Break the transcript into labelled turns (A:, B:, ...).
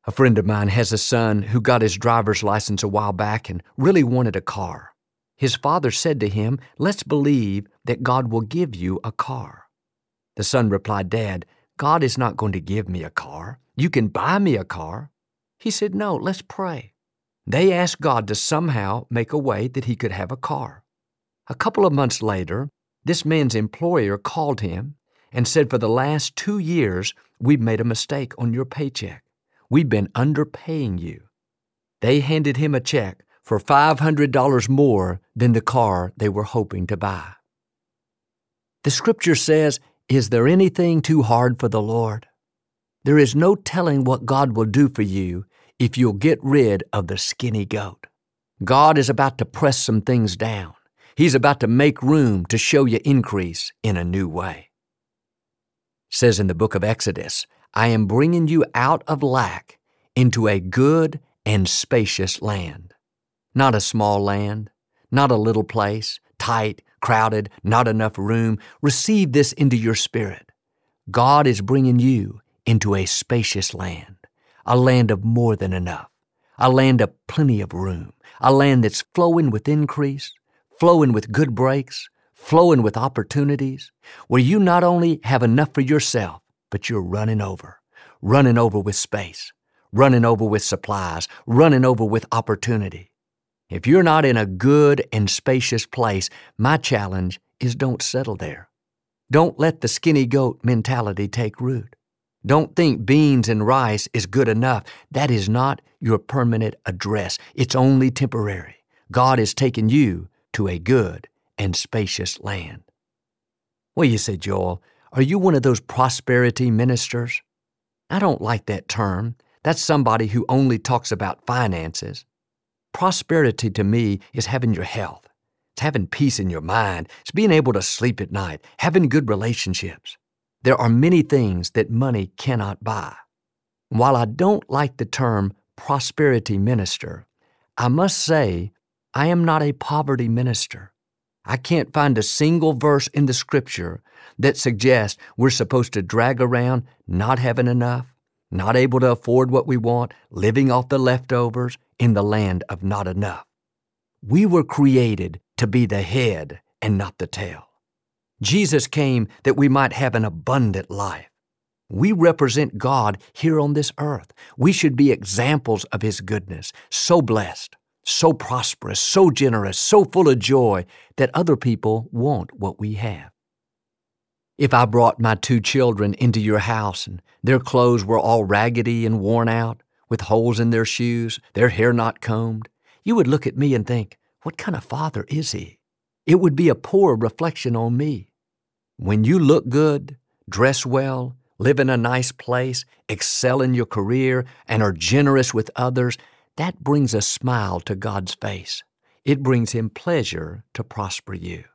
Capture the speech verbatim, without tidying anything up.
A: A friend of mine has a son who got his driver's license a while back and really wanted a car. His father said to him, "Let's believe that God will give you a car." The son replied, "Dad, God is not going to give me a car. You can buy me a car." He said, "No, let's pray." They asked God to somehow make a way that he could have a car. A couple of months later, this man's employer called him and said, "For the last two years, we've made a mistake on your paycheck. We've been underpaying you." They handed him a check for five hundred dollars more than the car they were hoping to buy. The scripture says, "Is there anything too hard for the Lord?" There is no telling what God will do for you if you'll get rid of the skinny goat. God is about to press some things down. He's about to make room to show you increase in a new way. It says in the book of Exodus, "I am bringing you out of lack into a good and spacious land." Not a small land, not a little place, tight, crowded, not enough room. Receive this into your spirit. God is bringing you into a spacious land, a land of more than enough, a land of plenty of room, a land that's flowing with increase, flowing with good breaks, flowing with opportunities, where you not only have enough for yourself, but you're running over, running over with space, running over with supplies, running over with opportunity. If you're not in a good and spacious place, my challenge is don't settle there. Don't let the skinny goat mentality take root. Don't think beans and rice is good enough. That is not your permanent address. It's only temporary. God is taking you to a good and spacious land. Well, you say, "Joel, are you one of those prosperity ministers?" I don't like that term. That's somebody who only talks about finances. Prosperity to me is having your health. It's having peace in your mind. It's being able to sleep at night, having good relationships. There are many things that money cannot buy. While I don't like the term prosperity minister, I must say I am not a poverty minister. I can't find a single verse in the scripture that suggests we're supposed to drag around not having enough, not able to afford what we want, living off the leftovers in the land of not enough. We were created to be the head and not the tail. Jesus came that we might have an abundant life. We represent God here on this earth. We should be examples of His goodness, so blessed, so prosperous, so generous, so full of joy that other people want what we have. If I brought my two children into your house and their clothes were all raggedy and worn out, with holes in their shoes, their hair not combed, you would look at me and think, "What kind of father is he?" It would be a poor reflection on me. When you look good, dress well, live in a nice place, excel in your career, and are generous with others, that brings a smile to God's face. It brings Him pleasure to prosper you.